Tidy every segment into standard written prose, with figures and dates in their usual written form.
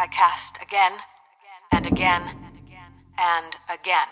I cast again and again and again.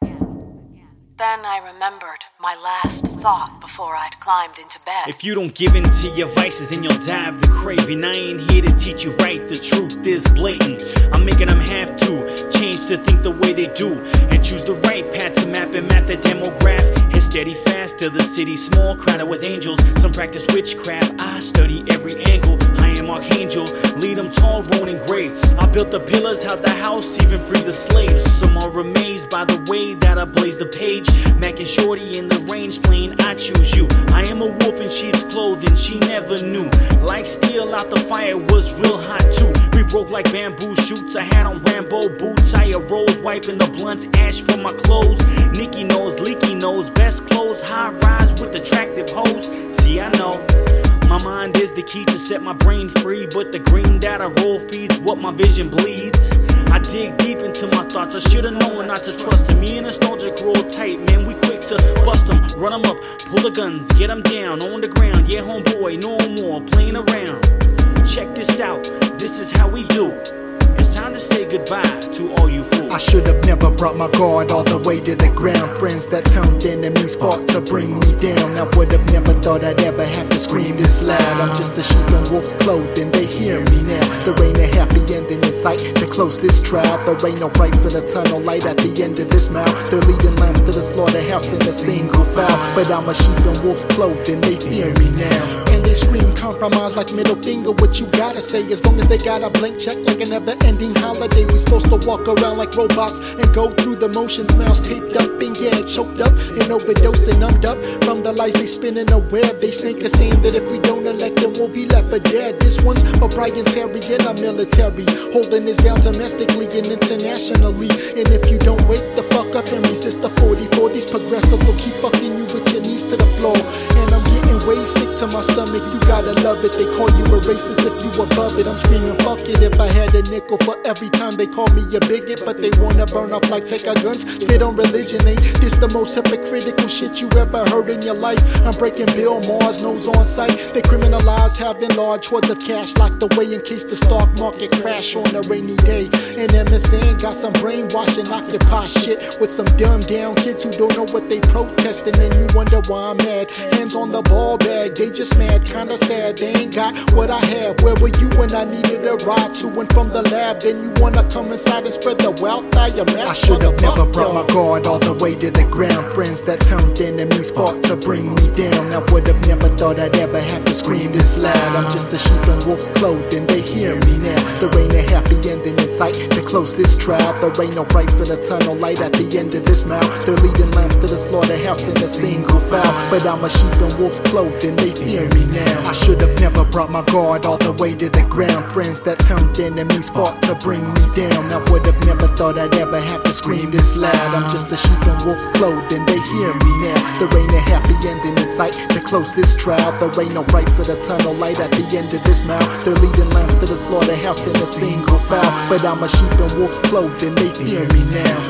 Then I remembered my last thought before I'd climbed into bed. If you don't give in to your vices, then you'll die of the craving. I ain't here to teach you right, the truth is blatant. I'm making them have to change to think the way they do, and choose the right path to map and map the demograph. Hit steady fast till the city small, crowded with angels. Some practice witchcraft, I study every angle. I am Archangel, lead them tall, Ronin gray. I built the pillars, held the house, even freed the slaves. Some are amazed by the way that I blaze the page. Mac and Shorty in the range playing I choose you. I am a wolf in sheep's clothing, she never knew. Like steel out the fire was real hot too. We broke like bamboo shoots, I had on Rambo boots. I arose wiping the blunts, ash from my clothes. Nicky nose, leaky nose, best clothes, high rise with attractive hoes. See, I know my mind is the key to set my brain free, but the green that I roll feeds what my vision bleeds. I dig deep into my thoughts, I should've known not to trust them. Me and nostalgic roll tight, man, we quick to bust them. Run them up, pull the guns, get them down on the ground. Yeah, homeboy, no more playing around. Check this out, this is how we do. It's time to say goodbye to all you fools. I should have never brought my guard all the way to the ground. Friends that turned enemies fought to bring me down. I would have never thought I'd ever have to scream this loud. I'm just a sheep in wolf's clothing, they hear me now. There ain't a happy ending in sight to close this trial. There ain't no bright to the tunnel light at the end of this mouth. They're leading lambs to the slaughterhouse in a single foul. But I'm a sheep in wolf's clothing, they fear me now. And they scream compromise like middle finger, what you gotta say. As long as they got a blank check like a never-ending holiday. We supposed to walk around like robots and go through the motions. Mouths taped up and yeah, choked up and overdosed and numbed up from the lies they spin in a web. They think of saying that if we don't elect them, we'll be left for dead. This one's for Brian Terry and our military, holding this down domestically and internationally. And if you don't wake the fuck up and resist the 44, these progressives will keep fucking you with your knees to the floor. And I'm getting way sick to my stomach, you gotta love it. They call you a racist if you above it. I'm screaming fuck it if I had a nickel for every time they call me a bigot. But they wanna burn off like take our guns, spit on religion. Ain't this the most hypocritical shit you ever heard in your life? I'm breaking Bill Maher's nose on sight. They criminalize having large hordes of cash locked away in case the stock market crash on a rainy day. And MSN got some brainwashing occupy shit with some dumbed down kids who don't know what they protesting. And you wonder why I'm mad. Hands on the ball bag, they just mad, kinda sad. They ain't got what I have. Where were you when I needed a ride to and from the lab? Then you wanna come inside and spread the wealth I amassed. I should have never brought my guard all the way to the ground. Friends that turned enemies fought to bring me down. I would have never thought I'd ever have to scream this loud. I'm just a sheep in wolf's clothing, they hear me now. There ain't a happy ending in sight to close this trial. There ain't no bright to the tunnel light at the end of this mouth. They're leading lambs to the slaughterhouse in a single foul. But I'm a sheep in wolf's clothing, they fear me now. I should have never brought my guard all the way to the ground. Friends that turned enemies fought to bring me down. I would have never thought I'd ever have to scream this loud. I'm just a sheep in wolf's clothing, they hear me now. There ain't a happy ending in sight to close this trial. There ain't no bright to the tunnel light at the end of this mouth. They're leading lambs to the slaughterhouse in a single foul. But I'm a sheep in wolf's clothing, they fear me now.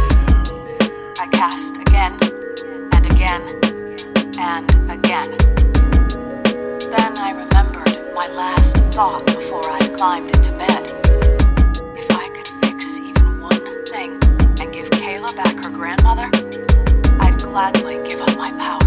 I cast again and again and again. Then I remembered my last thought before I climbed into bed. If I could fix even one thing and give Kayla back her grandmother, I'd gladly give up my power.